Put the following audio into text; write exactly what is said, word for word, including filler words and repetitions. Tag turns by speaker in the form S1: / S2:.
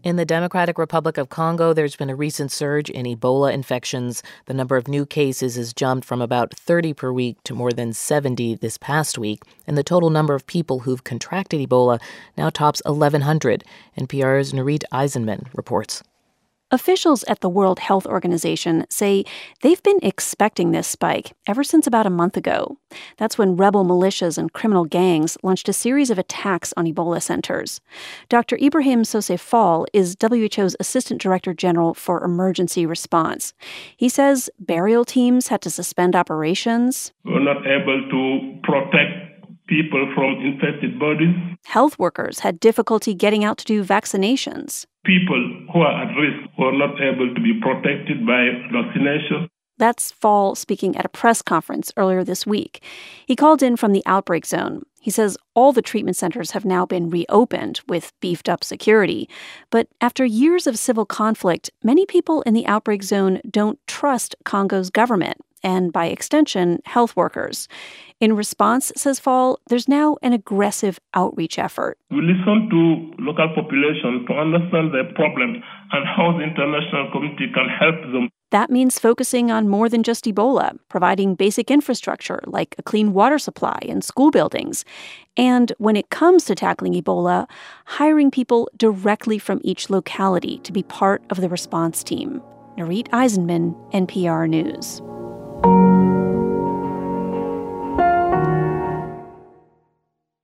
S1: In the Democratic Republic of Congo, there's been a recent surge in Ebola infections. The number of new cases has jumped from about thirty per week to more than seventy this past week. And the total number of people who've contracted Ebola now tops eleven hundred. N P R's Nurith Aizenman reports.
S2: Officials at the World Health Organization say they've been expecting this spike ever since about a month ago. That's when rebel militias and criminal gangs launched a series of attacks on Ebola centers. Doctor Ibrahim Sosé Fall is W H O's Assistant Director General for Emergency Response. He says burial teams had to suspend operations.
S3: We're not able to protect people from infected bodies.
S2: Health workers had difficulty getting out to do vaccinations.
S3: People who are at risk were not able to be protected by vaccination.
S2: That's Fall speaking at a press conference earlier this week. He called in from the outbreak zone. He says all the treatment centers have now been reopened with beefed up security. But after years of civil conflict, many people in the outbreak zone don't trust Congo's government and, by extension, health workers. In response, says Fall, there's now an aggressive outreach effort.
S3: We listen to local population to understand their problem and how the international community can help them.
S2: That means focusing on more than just Ebola, providing basic infrastructure like a clean water supply and school buildings. And when it comes to tackling Ebola, hiring people directly from each locality to be part of the response team. Nurith Aizenman, N P R News.